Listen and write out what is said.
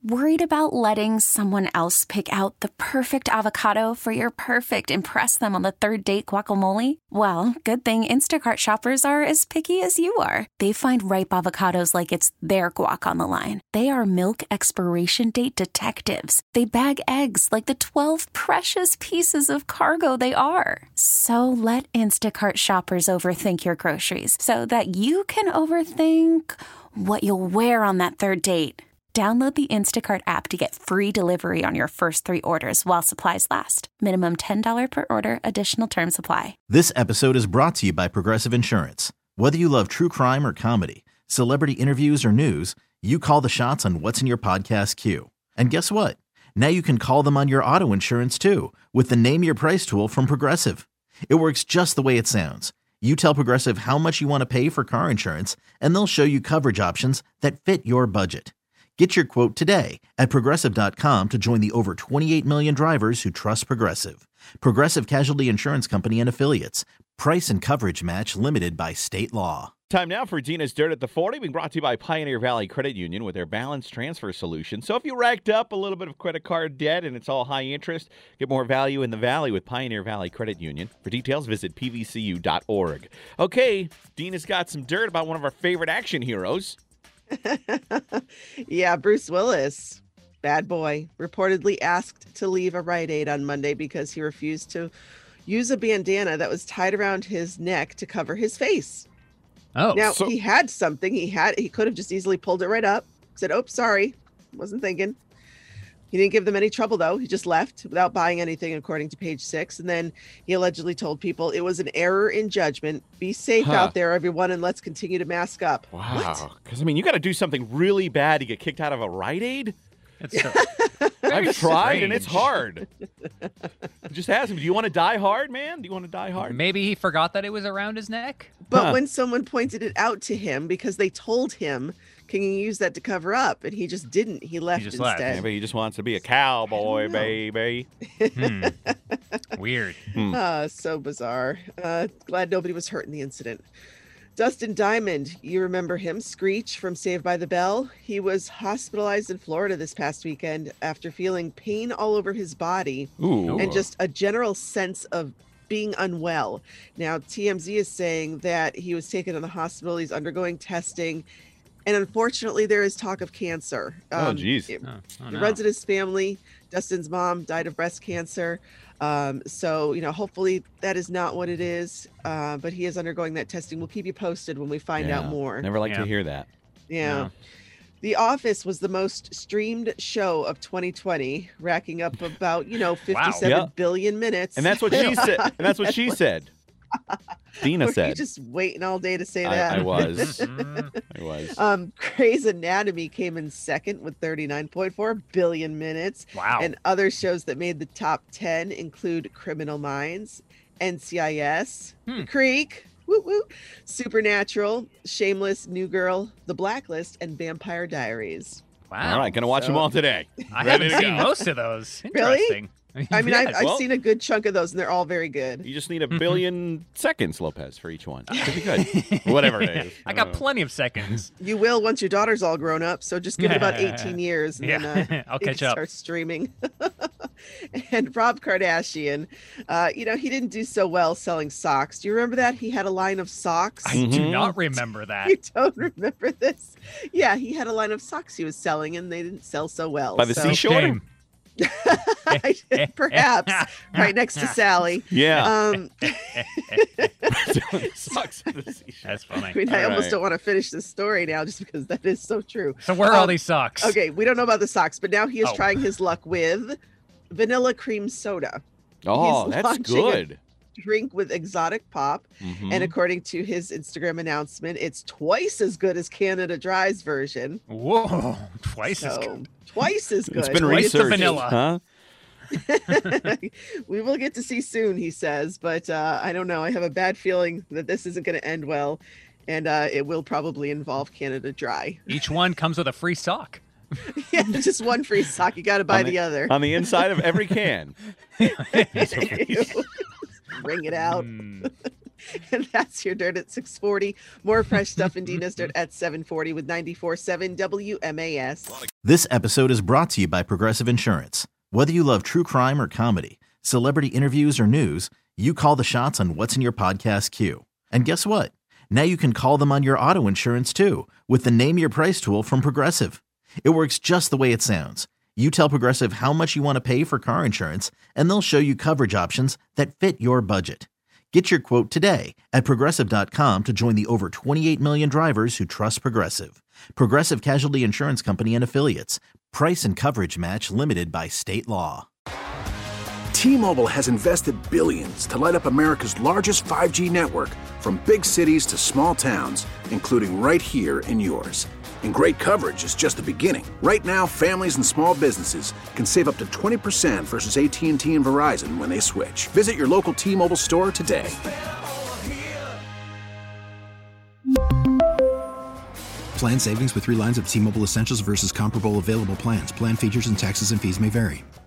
Worried about letting someone else pick out the perfect avocado for your perfect impress them on the third date guacamole? Well, good thing Instacart shoppers are as picky as you are. They find ripe avocados like it's their guac on the line. They are milk expiration date detectives. They bag eggs like the 12 precious pieces of cargo they are. So let Instacart shoppers overthink your groceries so that you can overthink what you'll wear on that third date. Download the Instacart app to get free delivery on your first 3 orders while supplies last. Minimum $10 per order. Additional terms apply. This episode is brought to you by Progressive Insurance. Whether you love true crime or comedy, celebrity interviews or news, you call the shots on what's in your podcast queue. And guess what? Now you can call them on your auto insurance too with the Name Your Price tool from Progressive. It works just the way it sounds. You tell Progressive how much you want to pay for car insurance, and they'll show you coverage options that fit your budget. Get your quote today at Progressive.com to join the over 28 million drivers who trust Progressive. Progressive Casualty Insurance Company and Affiliates. Price and coverage match limited by state law. Time now for Dina's Dirt at the 40, being brought to you by Pioneer Valley Credit Union with their balance transfer solution. So if you racked up a little bit of credit card debt and it's all high interest, get more value in the valley with Pioneer Valley Credit Union. For details, visit pvcu.org. Okay, Dina's got some dirt about one of our favorite action heroes. Yeah, Bruce Willis, bad boy, reportedly asked to leave a Rite Aid on Monday because he refused to use a bandana that was tied around his neck to cover his face. Oh, Now, he had something. He could have just easily pulled it right up, said, "Oh, sorry, wasn't thinking." He didn't give them any trouble, though. He just left without buying anything, according to Page 6. And then he allegedly told people it was an error in judgment. Be safe out there, everyone, and let's continue to mask up. Wow. Because, I mean, you got to do something really bad to get kicked out of a Rite Aid? I've tried, and it's hard. Just ask him, do you want to die hard, man? Do you want to die hard? Maybe he forgot that it was around his neck. But when someone pointed it out to him, because they told him, can you use that to cover up? And he just didn't. He left instead. Maybe he just wants to be a cowboy, baby. Weird. So bizarre. Glad nobody was hurt in the incident. Dustin Diamond, you remember him, Screech from Saved by the Bell. He was hospitalized in Florida this past weekend after feeling pain all over his body and just a general sense of being unwell. Now, TMZ is saying that he was taken to the hospital. He's undergoing testing. And unfortunately, there is talk of cancer. Geez. It runs in his family. Dustin's mom died of breast cancer. So, hopefully that is not what it is. But he is undergoing that testing. We'll keep you posted when we find out more. Never like to hear that. Yeah. No. The Office was the most streamed show of 2020, racking up about, 57 billion minutes. And that's what she said. And that's what she said. Dina Were said. you just waiting all day to say that? I was. I was. Grey's Anatomy came in second with 39.4 billion minutes. Wow. And other shows that made the top 10 include Criminal Minds, NCIS, Creek, woo woo, Supernatural, Shameless, New Girl, The Blacklist, and Vampire Diaries. Wow. All right, going to watch them all today. I haven't seen most of those. Really? Interesting. I mean, Yes, I've seen a good chunk of those, and they're all very good. You just need a billion seconds, Lopez, for each one. Could be good. Whatever it is. I got plenty of seconds. You will once your daughter's all grown up, so just give it about 18 years, and then I'll you catch can up. start streaming. And Rob Kardashian, he didn't do so well selling socks. Do you remember that? He had a line of socks. I do not remember that. You don't remember this? Yeah, he had a line of socks he was selling, and they didn't sell so well. By the seashore? Shame. Perhaps right next to Sally. Yeah. Sucks. That's funny. I mean, I almost don't want to finish this story now just because that is so true. So where are all these socks? Okay, we don't know about the socks, but now he is trying his luck with vanilla cream soda. Oh, He's that's launching good. Drink with exotic pop, and according to his Instagram announcement, it's twice as good as Canada Dry's version. Whoa, twice as good. Twice as good. It's been Twice the researched. vanilla. Huh? We will get to see soon, he says, but I don't know. I have a bad feeling that this isn't going to end well, and it will probably involve Canada Dry. Each one comes with a free sock. Yeah, just one free sock. You got to buy the other. On the inside of every can. Bring it out. And that's your Dirt at 640. More fresh stuff in Dina's Dirt at 740 with 94.7 WMAS. This episode is brought to you by Progressive Insurance. Whether you love true crime or comedy, celebrity interviews or news, you call the shots on what's in your podcast queue. And guess what? Now you can call them on your auto insurance too with the Name Your Price tool from Progressive. It works just the way it sounds. You tell Progressive how much you want to pay for car insurance, and they'll show you coverage options that fit your budget. Get your quote today at Progressive.com to join the over 28 million drivers who trust Progressive. Progressive Casualty Insurance Company and Affiliates. Price and coverage match limited by state law. T-Mobile has invested billions to light up America's largest 5G network, from big cities to small towns, including right here in yours. And great coverage is just the beginning. Right now, families and small businesses can save up to 20% versus AT&T and Verizon when they switch. Visit your local T-Mobile store today. Plan savings with 3 lines of T-Mobile Essentials versus comparable available plans. Plan features and taxes and fees may vary.